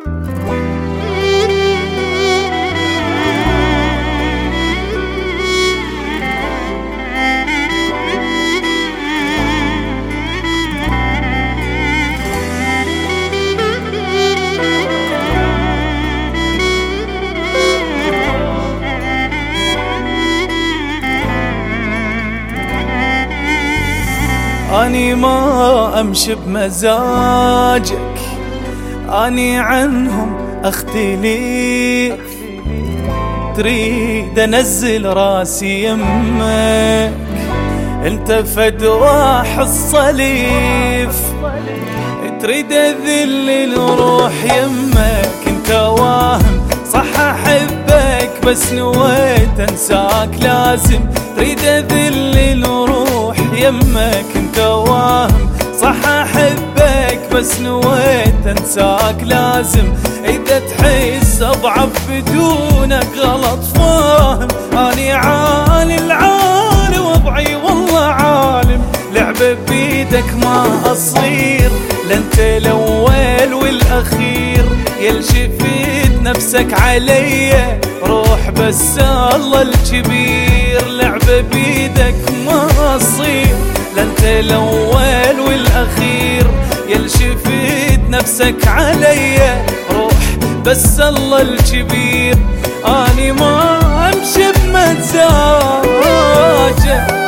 أني ما أمشي بمزاجك، أني عنهم أختلف، تريد أنزل راسي يمك، أنت فدواح الصليف، تريد أذل الروح يمك، أنت واهم صح أحبك بس نويت أنساك لازم، تريد أذل الروح يمك، أنت واهم صح أحبك بس نويت أنساك لازم، إذا تحس أضعف بدونك غلط فاهم، أني عالي العالي وضعي والله عالم، لعبة بيدك ما أصير، لأنت الأول والأخير، يل شفيت نفسك علي روح بس الله الكبير، لعبة بيدك ما أصير، لأنت الأول والأخير، يل شفيت نفسك علي روح بس الله الكبير، أني ما أمشي بمزاجك.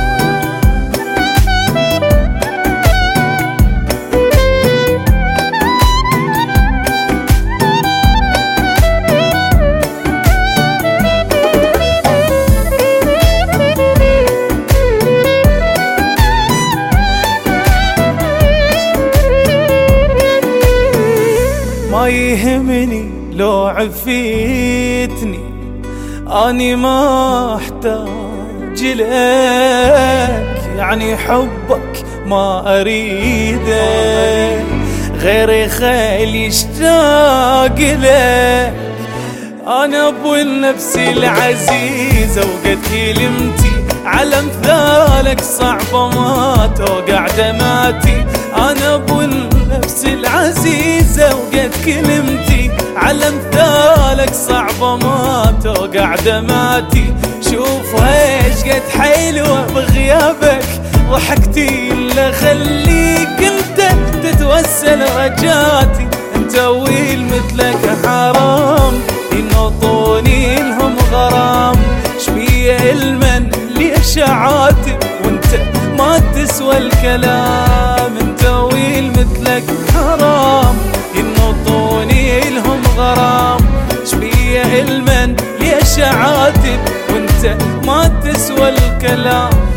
ما يهمني لو عفيتني، أني ما أحتاج لك، يعني حبك ما أريده، غيري خيل يشتاق لك، أنا أبو النفس العزيزة وقد كلمتي على مثالك صعبة ما توقع دماتي، أنا أبو النفس العزيزة وقد كلمتي على مثالك صعبة ما توقع دماتي، شوف ايش قد حلوة بغيابك ضحكتي إلا خليك انت تتوسل رجاتي، انت ويل مثلك حرام ينطوني لهم غرام، شبيه المن ليش عاتب وانت ما تسوى الكلام، انت ويل مثلك حرام ينطوني لهم غرام، شبيه المن ليش عاتب وانت ما تسوى الكلام.